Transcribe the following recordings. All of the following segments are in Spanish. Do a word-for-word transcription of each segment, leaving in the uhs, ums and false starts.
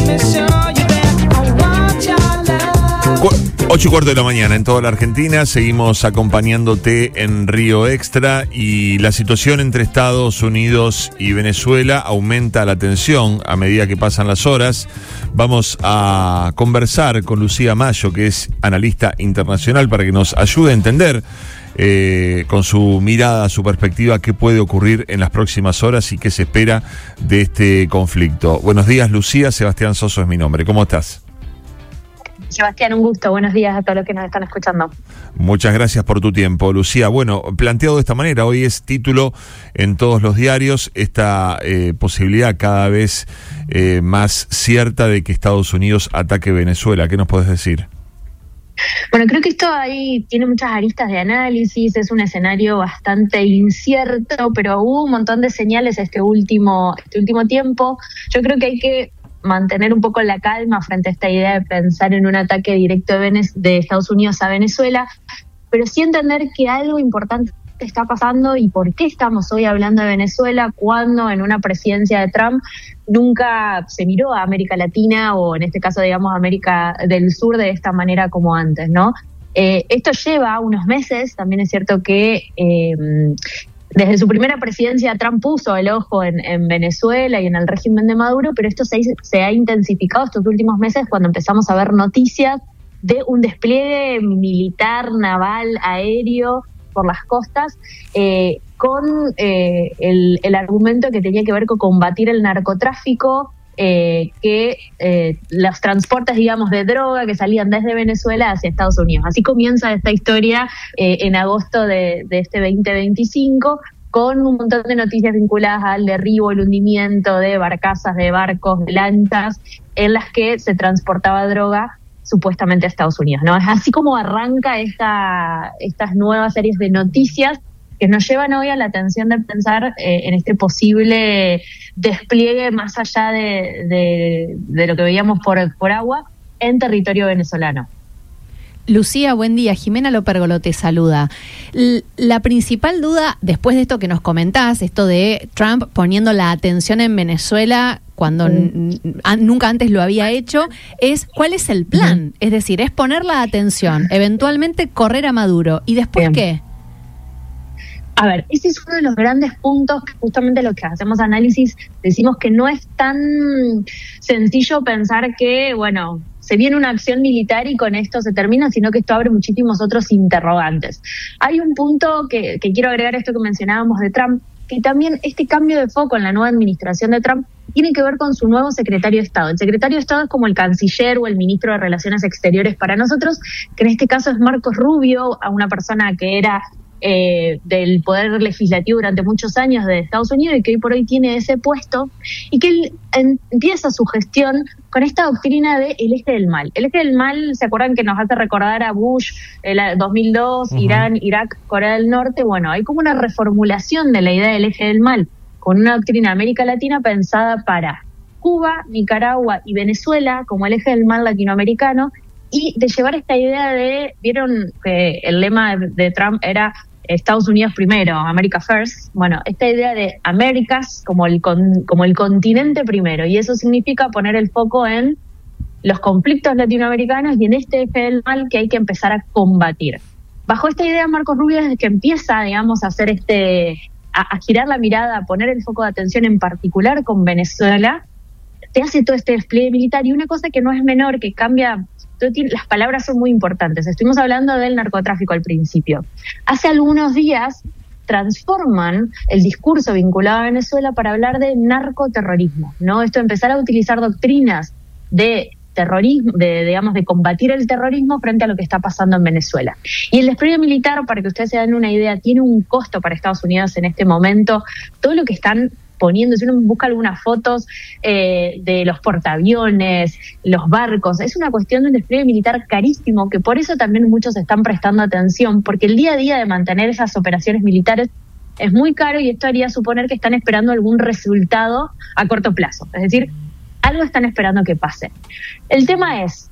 Ocho y cuarto de la mañana en toda la Argentina, seguimos acompañándote en Río Extra y la situación entre Estados Unidos y Venezuela aumenta la tensión a medida que pasan las horas. Vamos a conversar con Lucía Mayo, que es analista internacional, para que nos ayude a entender eh, con su mirada, su perspectiva, qué puede ocurrir en las próximas horas y qué se espera de este conflicto. Buenos días, Lucía. Sebastián Soso es mi nombre. ¿Cómo estás? Sebastián, un gusto. Buenos días a todos los que nos están escuchando. Muchas gracias por tu tiempo, Lucía. Bueno, planteado de esta manera, hoy es título en todos los diarios esta eh, posibilidad cada vez eh, más cierta de que Estados Unidos ataque Venezuela. ¿Qué nos podés decir? Bueno, creo que esto ahí tiene muchas aristas de análisis, es un escenario bastante incierto, pero hubo un montón de señales este último, este último tiempo. Yo creo que hay que mantener un poco la calma frente a esta idea de pensar en un ataque directo de, Venez- de Estados Unidos a Venezuela, pero sí entender que algo importante está pasando y por qué estamos hoy hablando de Venezuela cuando en una presidencia de Trump nunca se miró a América Latina o en este caso, digamos, América del Sur de esta manera como antes, ¿no? Eh, esto lleva unos meses, también es cierto que eh, desde su primera presidencia, Trump puso el ojo en, en Venezuela y en el régimen de Maduro, pero esto se, se ha intensificado estos últimos meses cuando empezamos a ver noticias de un despliegue militar, naval, aéreo por las costas, eh, con eh, el, el argumento que tenía que ver con combatir el narcotráfico, eh, que eh, los transportes, digamos, de droga que salían desde Venezuela hacia Estados Unidos. Así comienza esta historia eh, en agosto de, de este veinte veinticinco, con un montón de noticias vinculadas al derribo, el hundimiento de barcazas, de barcos, de lanchas, en las que se transportaba droga supuestamente a Estados Unidos, ¿no? Es así como arranca esta, estas nuevas series de noticias que nos llevan hoy a la atención de pensar eh, en este posible despliegue más allá de, de, de lo que veíamos por, por agua en territorio venezolano. Lucía, buen día. Jimena Lopergolo te saluda. L- la principal duda, después de esto que nos comentás, esto de Trump poniendo la atención en Venezuela cuando mm. n- n- nunca antes lo había hecho, es ¿cuál es el plan? Mm. Es decir, es poner la atención, eventualmente correr a Maduro. ¿Y después Bien. qué? A ver, ese es uno de los grandes puntos que justamente los que hacemos análisis decimos que no es tan sencillo pensar que, bueno, se viene una acción militar y con esto se termina, sino que esto abre muchísimos otros interrogantes. Hay un punto que, que quiero agregar a esto que mencionábamos de Trump, que también este cambio de foco en la nueva administración de Trump tiene que ver con su nuevo secretario de Estado. El secretario de Estado es como el canciller o el ministro de Relaciones Exteriores para nosotros, que en este caso es Marcos Rubio, a una persona que era Eh, del poder legislativo durante muchos años de Estados Unidos y que hoy por hoy tiene ese puesto, y que él en, empieza su gestión con esta doctrina de el eje del mal. El eje del mal, ¿se acuerdan que nos hace recordar a Bush, el dos mil dos, uh-huh. Irán, Irak, Corea del Norte? Bueno, hay como una reformulación de la idea del eje del mal, con una doctrina de América Latina pensada para Cuba, Nicaragua y Venezuela como el eje del mal latinoamericano, y de llevar esta idea de, vieron que el lema de, de Trump era Estados Unidos primero, America First. Bueno, esta idea de Américas como el, con, como el continente primero, y eso significa poner el foco en los conflictos latinoamericanos y en este eje del mal que hay que empezar a combatir. Bajo esta idea, Marcos Rubio, desde que empieza, digamos, a hacer este, a, a girar la mirada, a poner el foco de atención en particular con Venezuela, te hace todo este despliegue militar. Y una cosa que no es menor, que cambia, las palabras son muy importantes. Estuvimos hablando del narcotráfico al principio. Hace algunos días transforman el discurso vinculado a Venezuela para hablar de narcoterrorismo, ¿no? Esto de empezar a utilizar doctrinas de terrorismo, de, digamos, de combatir el terrorismo frente a lo que está pasando en Venezuela. Y el despliegue militar, para que ustedes se den una idea, tiene un costo para Estados Unidos en este momento. Todo lo que están poniendo, si uno busca algunas fotos eh, de los portaaviones, los barcos, es una cuestión de un despliegue militar carísimo, que por eso también muchos están prestando atención, porque el día a día de mantener esas operaciones militares es muy caro, y esto haría suponer que están esperando algún resultado a corto plazo. Es decir, algo están esperando que pase. El tema es,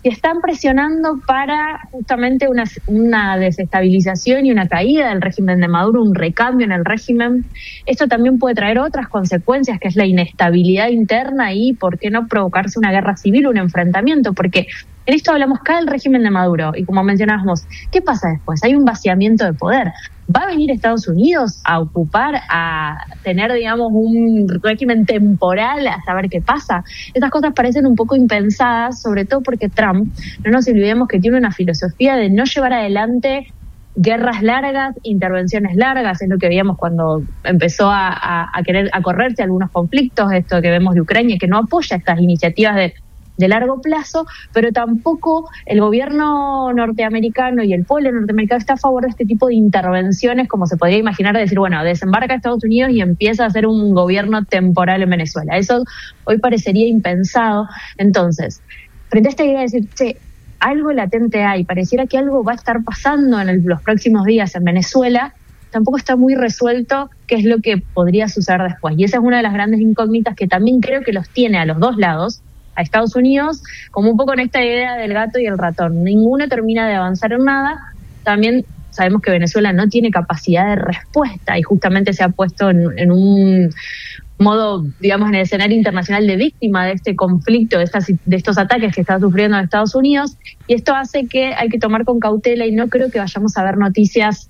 y están presionando para justamente una, una desestabilización y una caída del régimen de Maduro, un recambio en el régimen. Esto también puede traer otras consecuencias, que es la inestabilidad interna y, ¿por qué no provocarse una guerra civil, un enfrentamiento? Porque en esto hablamos, cae el régimen de Maduro, y como mencionábamos, ¿qué pasa después? Hay un vaciamiento de poder. ¿Va a venir Estados Unidos a ocupar, a tener, digamos, un régimen temporal, a saber qué pasa? Estas cosas parecen un poco impensadas, sobre todo porque Trump, no nos olvidemos que tiene una filosofía de no llevar adelante guerras largas, intervenciones largas. Es lo que veíamos cuando empezó a, a, a querer a correrse algunos conflictos, esto que vemos de Ucrania, que no apoya estas iniciativas de de largo plazo, pero tampoco el gobierno norteamericano y el pueblo norteamericano está a favor de este tipo de intervenciones, como se podría imaginar, de decir, bueno, desembarca a Estados Unidos y empieza a hacer un gobierno temporal en Venezuela. Eso hoy parecería impensado. Entonces, frente a esta idea de decir, che, algo latente hay, pareciera que algo va a estar pasando en el, los próximos días en Venezuela, tampoco está muy resuelto qué es lo que podría suceder después. Y esa es una de las grandes incógnitas que también creo que los tiene a los dos lados, a Estados Unidos, como un poco en esta idea del gato y el ratón. Ninguno termina de avanzar en nada. También sabemos que Venezuela no tiene capacidad de respuesta y justamente se ha puesto en, en un modo, digamos, en el escenario internacional de víctima de este conflicto, de, estas, de estos ataques que está sufriendo Estados Unidos, y esto hace que hay que tomar con cautela y no creo que vayamos a ver noticias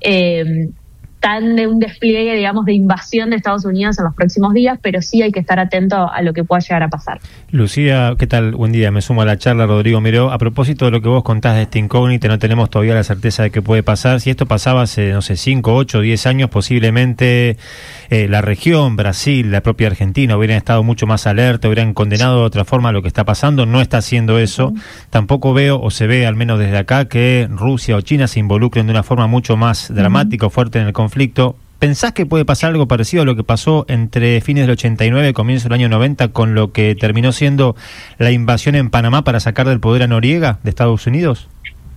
eh, tan de un despliegue, digamos, de invasión de Estados Unidos en los próximos días, pero sí hay que estar atento a lo que pueda llegar a pasar. Lucía, ¿qué tal? Buen día, me sumo a la charla, Rodrigo Miró. A propósito de lo que vos contás de este incógnito, no tenemos todavía la certeza de qué puede pasar. Si esto pasaba hace, no sé, cinco, ocho, diez años, posiblemente eh, la región, Brasil, la propia Argentina, hubieran estado mucho más alerta, hubieran condenado de otra forma lo que está pasando. No está haciendo eso. Uh-huh. Tampoco veo, o se ve al menos desde acá, que Rusia o China se involucren de una forma mucho más dramática uh-huh. o fuerte en el conflicto. ¿Pensás que puede pasar algo parecido a lo que pasó entre fines del ochenta y nueve y comienzo del año noventa con lo que terminó siendo la invasión en Panamá para sacar del poder a Noriega de Estados Unidos?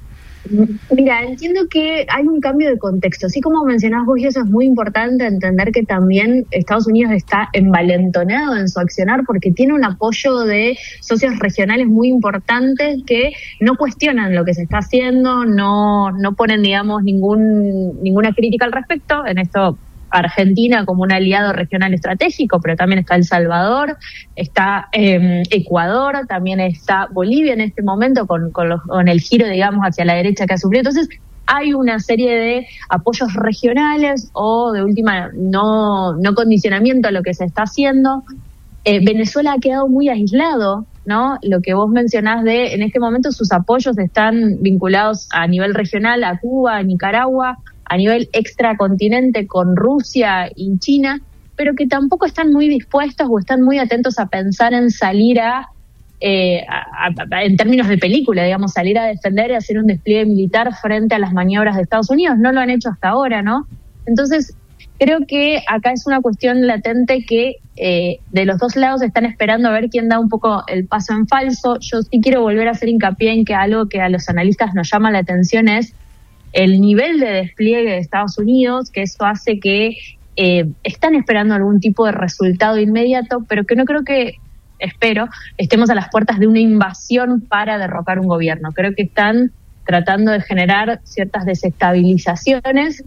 Mira, entiendo que hay un cambio de contexto. Así como mencionás vos, y eso es muy importante entender que también Estados Unidos está envalentonado en su accionar porque tiene un apoyo de socios regionales muy importantes que no cuestionan lo que se está haciendo, no, no ponen, digamos, ningún, ninguna crítica al respecto. En esto, Argentina como un aliado regional estratégico, pero también está El Salvador, está eh, Ecuador, también está Bolivia en este momento con, con, los, con el giro, digamos, hacia la derecha que ha sufrido. Entonces hay una serie de apoyos regionales o de última no, no condicionamiento a lo que se está haciendo. Eh, Venezuela ha quedado muy aislado, ¿no? Lo que vos mencionás de, en este momento sus apoyos están vinculados a nivel regional a Cuba, a Nicaragua, a nivel extracontinente con Rusia y China, pero que tampoco están muy dispuestos o están muy atentos a pensar en salir a, eh, a, a, en términos de película, digamos, salir a defender y hacer un despliegue militar frente a las maniobras de Estados Unidos. No lo han hecho hasta ahora, ¿no? Entonces, creo que acá es una cuestión latente que eh, de los dos lados están esperando a ver quién da un poco el paso en falso. Yo sí quiero volver a hacer hincapié en que algo que a los analistas nos llama la atención es el nivel de despliegue de Estados Unidos, que eso hace que eh, están esperando algún tipo de resultado inmediato, pero que no creo que, espero, estemos a las puertas de una invasión para derrocar un gobierno. Creo que están tratando de generar ciertas desestabilizaciones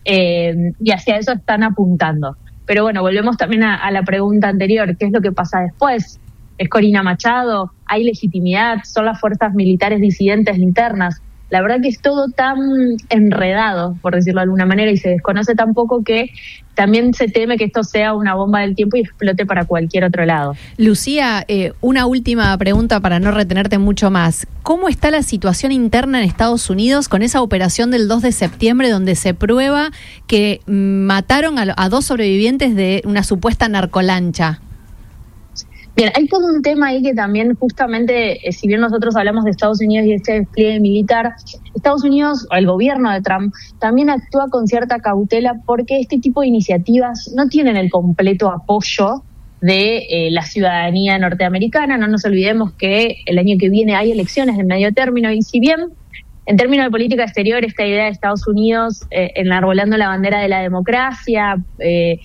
eh, y hacia eso están apuntando. Pero bueno, volvemos también a, a la pregunta anterior, ¿qué es lo que pasa después? ¿Es Corina Machado? ¿Hay legitimidad? ¿Son las fuerzas militares disidentes internas? La verdad que es todo tan enredado, por decirlo de alguna manera, y se desconoce tan poco que también se teme que esto sea una bomba del tiempo y explote para cualquier otro lado. Lucía, eh, una última pregunta para no retenerte mucho más. ¿Cómo está la situación interna en Estados Unidos con esa operación del dos de septiembre donde se prueba que mataron a, a dos sobrevivientes de una supuesta narcolancha? Bien, hay todo un tema ahí que también justamente, eh, si bien nosotros hablamos de Estados Unidos y de este despliegue militar, Estados Unidos, o el gobierno de Trump, también actúa con cierta cautela porque este tipo de iniciativas no tienen el completo apoyo de eh, la ciudadanía norteamericana. No nos olvidemos que el año que viene hay elecciones de medio término y si bien en términos de política exterior esta idea de Estados Unidos eh, enarbolando la bandera de la democracia, eh,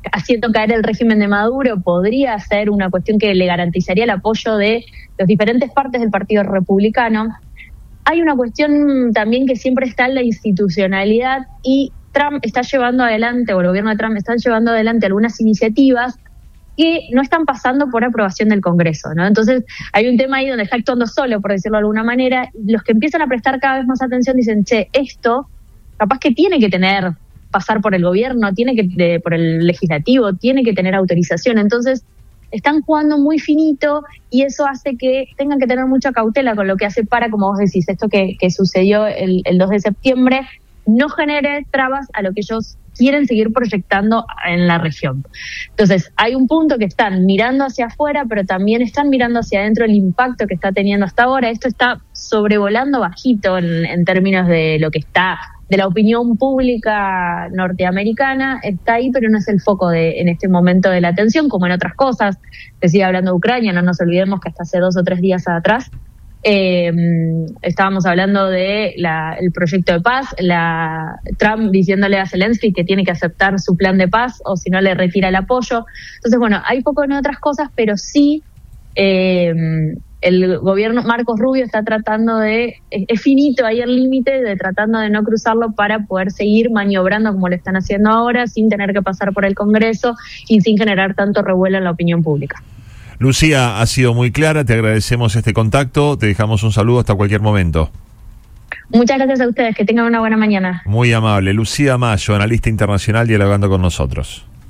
haciendo caer el régimen de Maduro, podría ser una cuestión que le garantizaría el apoyo de las diferentes partes del Partido Republicano. Hay una cuestión también que siempre está en la institucionalidad, y Trump está llevando adelante, o el gobierno de Trump está llevando adelante algunas iniciativas que no están pasando por aprobación del Congreso, ¿no? Entonces hay un tema ahí donde está actuando solo, por decirlo de alguna manera. Los que empiezan a prestar cada vez más atención dicen, che, esto capaz que tiene que tener, pasar por el gobierno, tiene que de, por el legislativo, tiene que tener autorización. Entonces están jugando muy finito, y eso hace que tengan que tener mucha cautela con lo que hace para, como vos decís, esto que, que sucedió el, el dos de septiembre, no genere trabas a lo que ellos quieren seguir proyectando en la región. Entonces, hay un punto que están mirando hacia afuera, pero también están mirando hacia adentro el impacto que está teniendo hasta ahora. Esto está sobrevolando bajito en, en términos de lo que está, de la opinión pública norteamericana, está ahí, pero no es el foco de, en este momento de la atención, como en otras cosas. Se sigue hablando de Ucrania, no nos olvidemos que hasta hace dos o tres días atrás Eh, estábamos hablando de la, el proyecto de paz, la Trump diciéndole a Zelensky que tiene que aceptar su plan de paz o si no le retira el apoyo. Entonces, bueno, hay poco en otras cosas, pero sí eh, el gobierno, Marcos Rubio está tratando de, es, es finito ahí el límite, de tratando de no cruzarlo para poder seguir maniobrando como lo están haciendo ahora, sin tener que pasar por el Congreso y sin generar tanto revuelo en la opinión pública. Lucía, ha sido muy clara, te agradecemos este contacto, te dejamos un saludo hasta cualquier momento. Muchas gracias a ustedes, que tengan una buena mañana. Muy amable. Lucía Mayo, analista internacional, dialogando con nosotros.